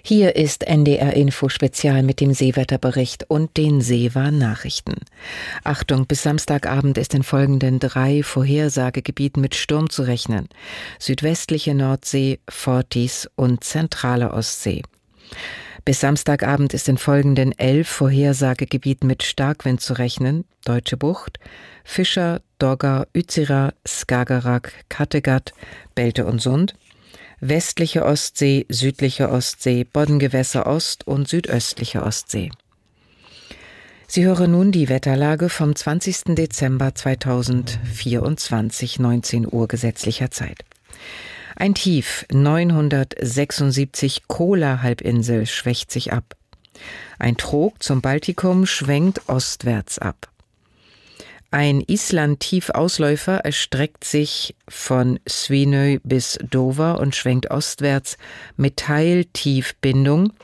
Hier ist NDR Info Spezial mit dem Seewetterbericht und den Seewarn-Nachrichten. Achtung, bis Samstagabend ist in folgenden 3 Vorhersagegebieten mit Sturm zu rechnen: südwestliche Nordsee, Forties und zentrale Ostsee. Bis Samstagabend ist in folgenden 11 Vorhersagegebieten mit Starkwind zu rechnen: Deutsche Bucht, Fischer, Dogger, Utsira, Skagerrak, Kattegat, Belte und Sund, westliche Ostsee, südliche Ostsee, Boddengewässer Ost- und südöstliche Ostsee. Sie hören nun die Wetterlage vom 20. Dezember 2024, 19 Uhr gesetzlicher Zeit. Ein Tief 976 Kola-Halbinsel schwächt sich ab. Ein Trog zum Baltikum schwenkt ostwärts ab. Ein Island-Tiefausläufer erstreckt sich von Svinøy bis Dover und schwenkt ostwärts mit Teiltiefbindung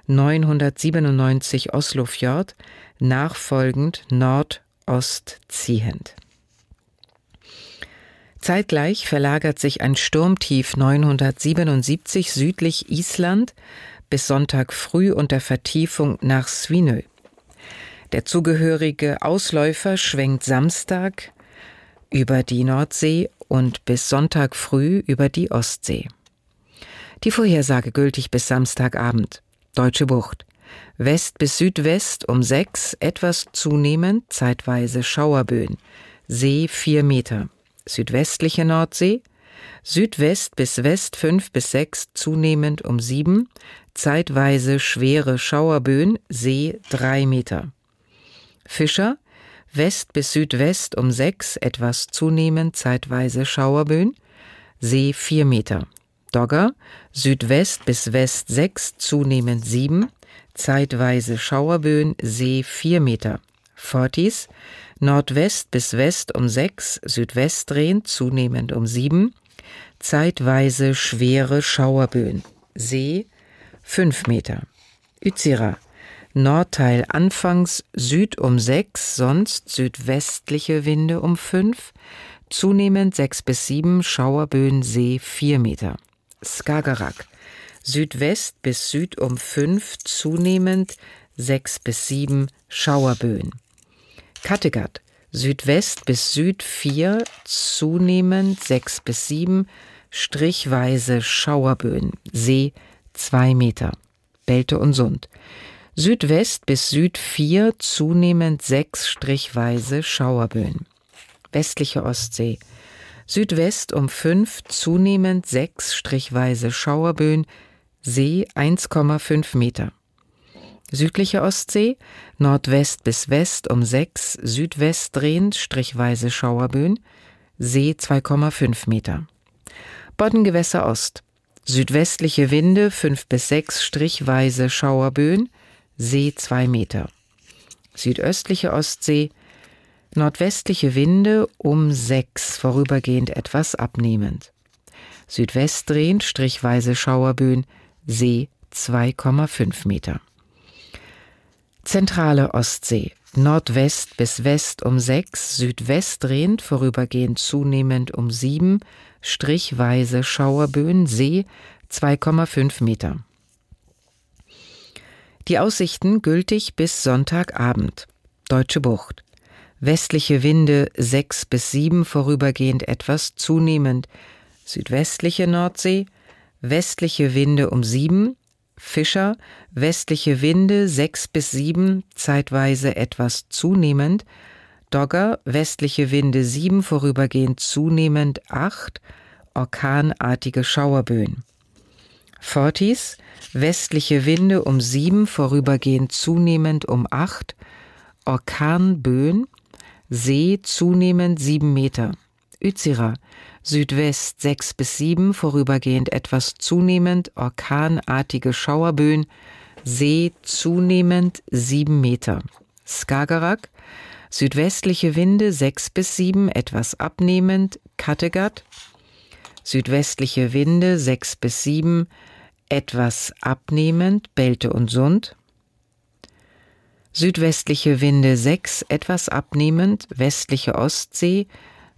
997 Oslofjord, nachfolgend Nordost ziehend. Zeitgleich verlagert sich ein Sturmtief 977 südlich Island bis Sonntag früh unter Vertiefung nach Svinøy. Der zugehörige Ausläufer schwenkt Samstag über die Nordsee und bis Sonntag früh über die Ostsee. Die Vorhersage gültig bis Samstagabend. Deutsche Bucht. West bis Südwest um 6, etwas zunehmend, zeitweise Schauerböen. See 4 Meter. Südwestliche Nordsee. Südwest bis West 5 bis 6, zunehmend um 7, zeitweise schwere Schauerböen. See 3 Meter. Fischer, West bis Südwest um 6, etwas zunehmend, zeitweise Schauerböen, See 4 Meter. Dogger, Südwest bis West 6, zunehmend 7, zeitweise Schauerböen, See 4 Meter. Forties, Nordwest bis West um 6, Südwest drehend, zunehmend um 7, zeitweise schwere Schauerböen, See 5 Meter. Utsira, Nordteil anfangs Süd um 6, sonst südwestliche Winde um 5, zunehmend 6 bis 7, Schauerböen, See 4 Meter. Skagerrak, Südwest bis Süd um 5, zunehmend 6 bis 7, Schauerböen. Kattegat, Südwest bis Süd 4, zunehmend 6 bis 7, strichweise Schauerböen, See 2 Meter. Belte und Sund, Südwest bis Süd 4, zunehmend 6, strichweise Schauerböen. Westliche Ostsee, Südwest um 5, zunehmend 6, strichweise Schauerböen, See 1,5 Meter. Südliche Ostsee, Nordwest bis West um 6, Südwest drehend, strichweise Schauerböen, See 2,5 Meter. Boddengewässer Ost, südwestliche Winde 5 bis 6, strichweise Schauerböen, See 2 Meter. Südöstliche Ostsee, nordwestliche Winde um 6, vorübergehend etwas abnehmend. Südwest drehend, strichweise Schauerböen, See 2,5 Meter. Zentrale Ostsee, Nordwest bis West um 6, Südwest drehend, vorübergehend zunehmend um 7, strichweise Schauerböen, See 2,5 Meter. Die Aussichten gültig bis Sonntagabend. Deutsche Bucht. Westliche Winde 6 bis 7, vorübergehend etwas zunehmend. Südwestliche Nordsee, westliche Winde um 7. Fischer, westliche Winde 6 bis 7, zeitweise etwas zunehmend. Dogger, westliche Winde 7, vorübergehend zunehmend 8, orkanartige Schauerböen. Forties, westliche Winde um 7, vorübergehend zunehmend um 8, Orkanböen, See zunehmend 7 Meter. Utsira, Südwest 6 bis 7, vorübergehend etwas zunehmend, orkanartige Schauerböen, See zunehmend 7 Meter. Skagerrak, südwestliche Winde 6 bis 7, etwas abnehmend, Kattegat, südwestliche Winde 6 bis 7, etwas abnehmend, Belte und Sund. Südwestliche Winde 6, etwas abnehmend, westliche Ostsee,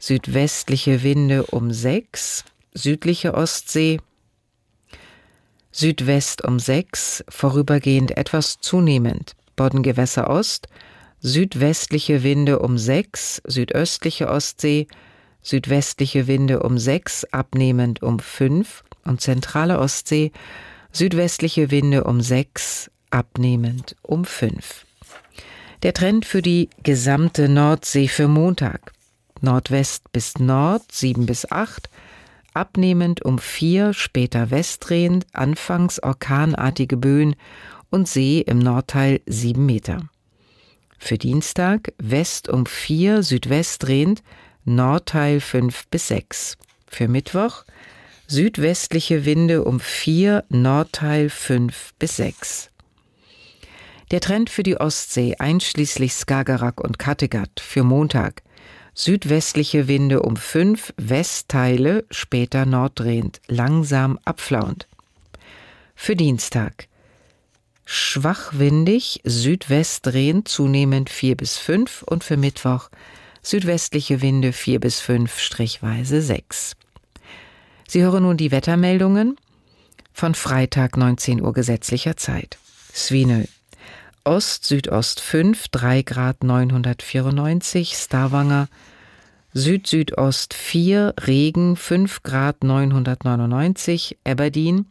südwestliche Winde um 6, südliche Ostsee, Südwest um 6, vorübergehend etwas zunehmend. Boddengewässer Ost, südwestliche Winde um 6, südöstliche Ostsee, südwestliche Winde um 6, abnehmend um 5 und zentrale Ostsee, südwestliche Winde um 6, abnehmend um 5. Der Trend für die gesamte Nordsee für Montag. Nordwest bis Nord 7 bis 8, abnehmend um 4, später westdrehend, anfangs orkanartige Böen und See im Nordteil 7 Meter. Für Dienstag West um 4, südwestdrehend, Nordteil 5 bis 6. Für Mittwoch südwestliche Winde um 4, Nordteil 5 bis 6. Der Trend für die Ostsee, einschließlich Skagerrak und Kattegat, für Montag. Südwestliche Winde um 5, Westteile, später norddrehend, langsam abflauend. Für Dienstag. Schwachwindig, südwestdrehend, zunehmend 4 bis 5 und für Mittwoch südwestliche Winde 4 bis 5, strichweise 6. Sie hören nun die Wettermeldungen von Freitag 19 Uhr gesetzlicher Zeit. Svinö. Ost-Südost 5, 3 Grad 994, Stavanger. Süd-Südost 4, Regen 5 Grad 999, Aberdeen.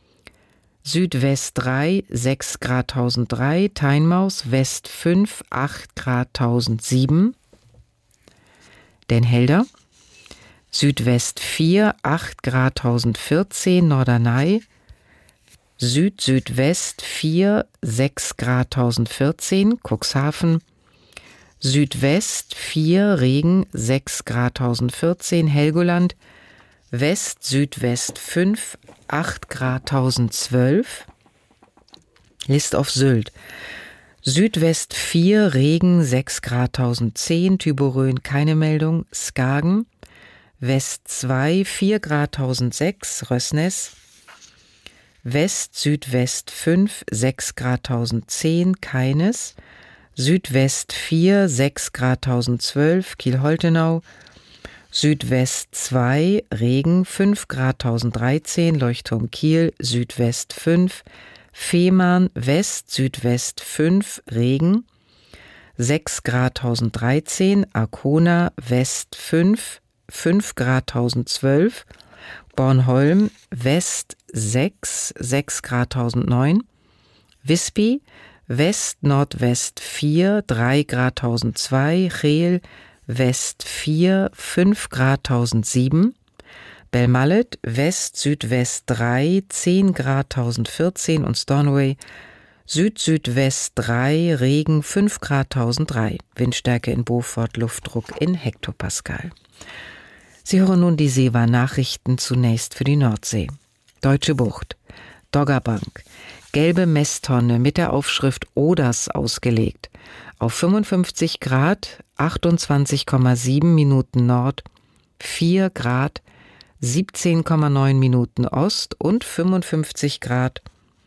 Südwest 3, 6 Grad 1003, Tynemouth. West 5, 8 Grad 1007, Den Helder. Südwest 4, 8 Grad 1014, Norderney. Süd-Südwest 4, 6 Grad 1014, Cuxhaven. Südwest 4, Regen 6 Grad 1014, Helgoland. West-Südwest 5, 8 Grad 1012, List auf Sylt. Südwest 4, Regen 6 Grad 1010, Thyborön keine Meldung, Skagen. West 2, 4 Grad 1006, Rössnäs. West-Südwest 5, 6 Grad 1010, Keines. Südwest 4, 6 Grad 1012, Kiel-Holtenau. Südwest 2, Regen 5 Grad 1013, Leuchtturm Kiel. Südwest 5, Fehmarn. West-Südwest 5, Regen 6 Grad 1013, Arkona. West 5, 5 Grad 1012, Bornholm. West 6, 6 Grad 1009, Visby. West-Nordwest 4, 3 Grad 1002, Geel. West 4, 5 Grad 1007, Belmallet. West-Südwest 3, 10 Grad 1014 und Stornoway. Süd-Südwest 3, Regen 5 Grad 1003, Windstärke in Beaufort, Luftdruck in Hektopascal. Sie hören nun die Seewarn-Nachrichten zunächst für die Nordsee. Deutsche Bucht, Doggerbank, gelbe Messtonne mit der Aufschrift Oders ausgelegt, auf 55 Grad, 28,7 Minuten Nord, 4 Grad, 17,9 Minuten Ost und 55 Grad,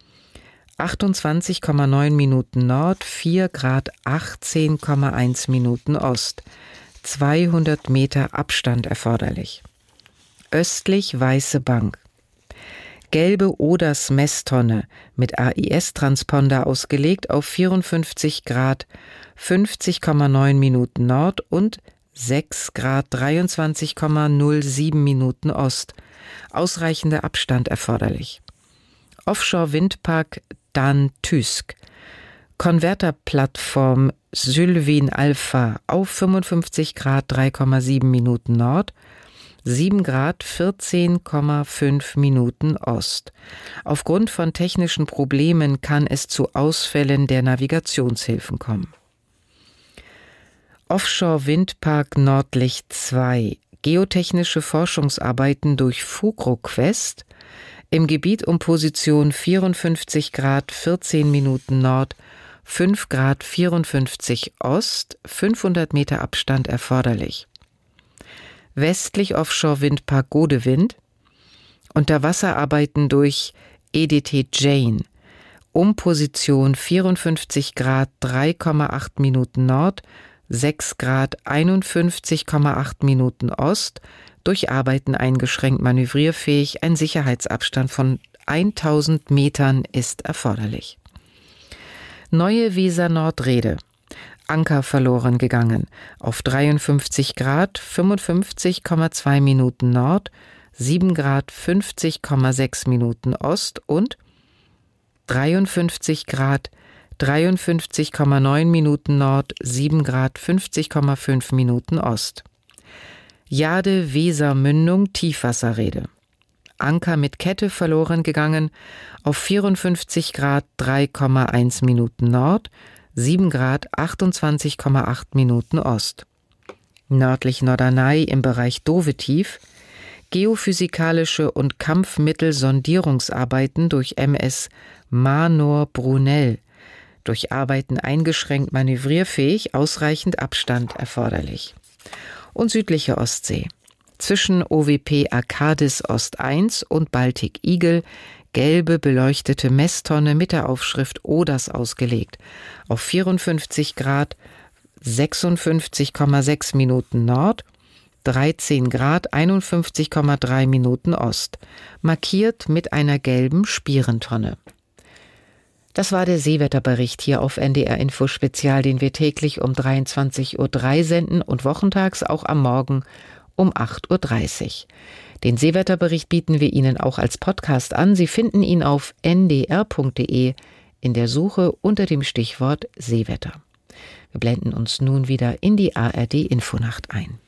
28,9 Minuten Nord, 4 Grad, 18,1 Minuten Ost. 200 Meter Abstand erforderlich. Östlich Weiße Bank. Gelbe Oders Messtonne mit AIS-Transponder ausgelegt auf 54 Grad, 50,9 Minuten Nord und 6 Grad, 23,07 Minuten Ost. Ausreichender Abstand erforderlich. Offshore-Windpark Dan-Tysk. Konverterplattform Sylvin Alpha auf 55 Grad, 3,7 Minuten Nord, 7 Grad, 14,5 Minuten Ost. Aufgrund von technischen Problemen kann es zu Ausfällen der Navigationshilfen kommen. Offshore-Windpark Nordlicht 2. Geotechnische Forschungsarbeiten durch FUGRO-Quest im Gebiet um Position 54 Grad, 14 Minuten Nord, 5 Grad 54 Ost, 500 Meter Abstand erforderlich. Westlich Offshore-Windpark Godewind, Unterwasserarbeiten durch EDT Jane, um Position 54 Grad 3,8 Minuten Nord, 6 Grad 51,8 Minuten Ost, durch Arbeiten eingeschränkt manövrierfähig, ein Sicherheitsabstand von 1000 Metern ist erforderlich. Neue Weser-Nordrede. Anker verloren gegangen. Auf 53 Grad 55,2 Minuten Nord, 7 Grad 50,6 Minuten Ost und 53 Grad 53,9 Minuten Nord, 7 Grad 50,5 Minuten Ost. Jade-Weser-Mündung Tiefwasserrede. Anker mit Kette verloren gegangen auf 54 Grad 3,1 Minuten Nord, 7 Grad 28,8 Minuten Ost. Nördlich Norderney im Bereich Dovetief geophysikalische und Kampfmittelsondierungsarbeiten durch MS Manor Brunel. Durch Arbeiten eingeschränkt manövrierfähig, ausreichend Abstand erforderlich. Und südliche Ostsee. Zwischen OWP Arkadis Ost 1 und Baltic Eagle gelbe beleuchtete Messtonne mit der Aufschrift Oders ausgelegt. Auf 54 Grad 56,6 Minuten Nord, 13 Grad 51,3 Minuten Ost. Markiert mit einer gelben Spierentonne. Das war der Seewetterbericht hier auf NDR Info Spezial, den wir täglich um 23:03 Uhr senden und wochentags auch am Morgen um 8:30 Uhr. Den Seewetterbericht bieten wir Ihnen auch als Podcast an. Sie finden ihn auf ndr.de in der Suche unter dem Stichwort Seewetter. Wir blenden uns nun wieder in die ARD Infonacht ein.